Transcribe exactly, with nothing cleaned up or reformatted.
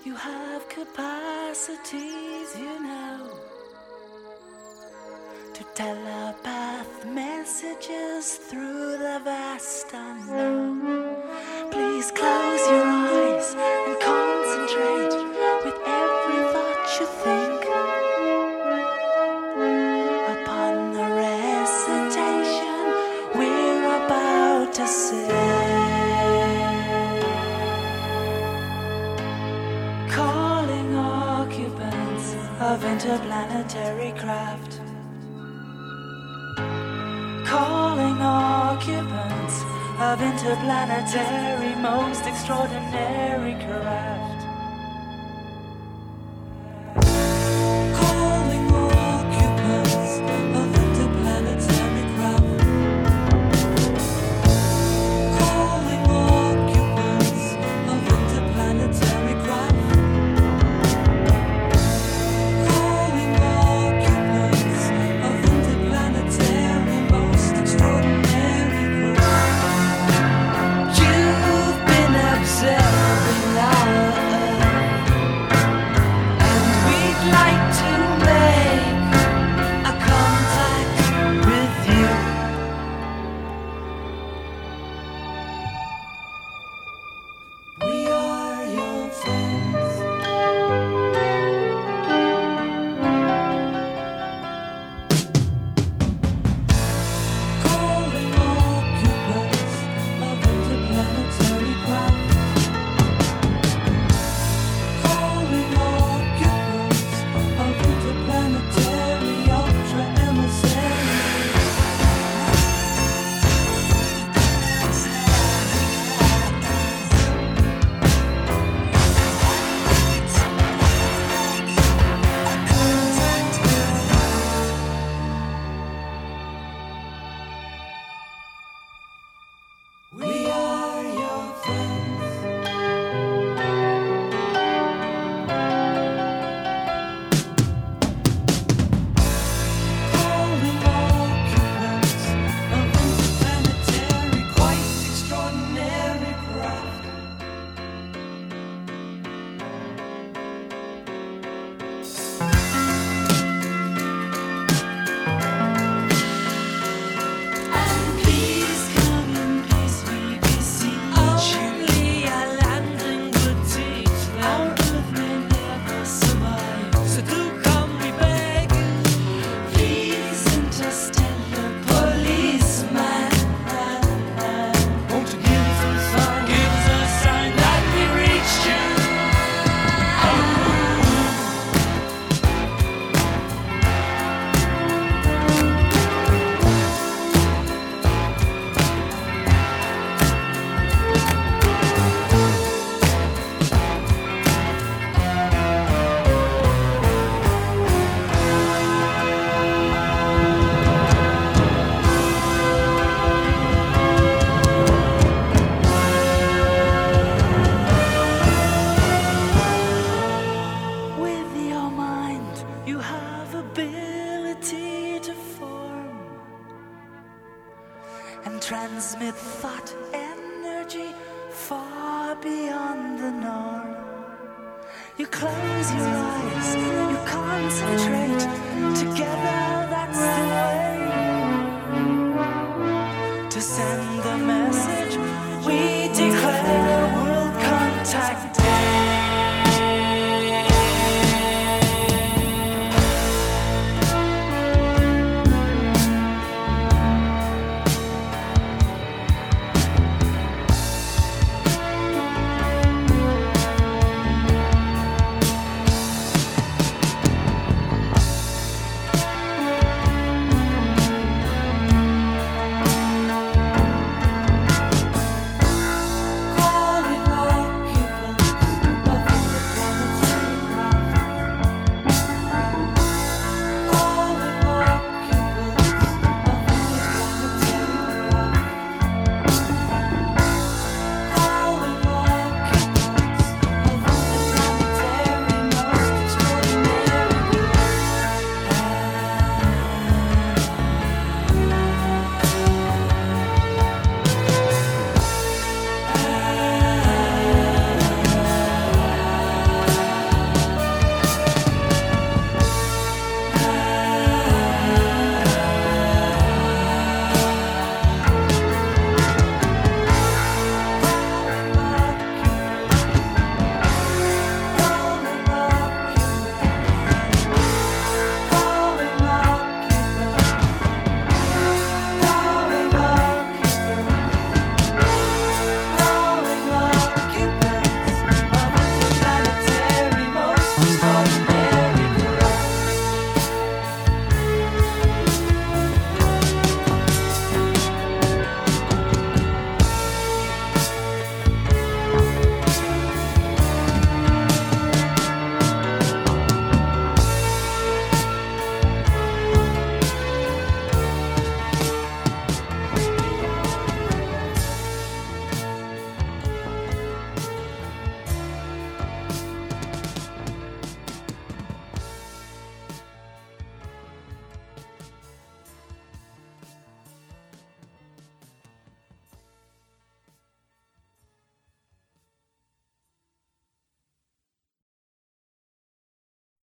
You have capacities, you know, to telepath messages through the vast unknown. Please close your eyes and concentrate with every thought you think upon the recitation we're about to sing. Calling occupants of interplanetary craft. Calling occupants of interplanetary most extraordinary craft. Calling occupants of interplanetary craft. Calling occupants of interplanetary craft. Calling occupants of interplanetary most extraordinary craft. You've been observing our Earth, and we'd like to make a contact with you. We are your friends. Calling occupants of interplanetary craft. Calling occupants of interplanetary ultra emissaries. We are your friends. Calling occupants of interplanetary quite extraordinary craft. And please come in peace, we beseech you. Only a landing would teach them. Our Earth may never survive, so do come, we beg. Please, interstellar policeman, won't you give us a sign? Give us a sign that we reached you. With your mind, you have ability to form and transmit thought energy far beyond the norm. You close your eyes, you concentrate. Together, that's the way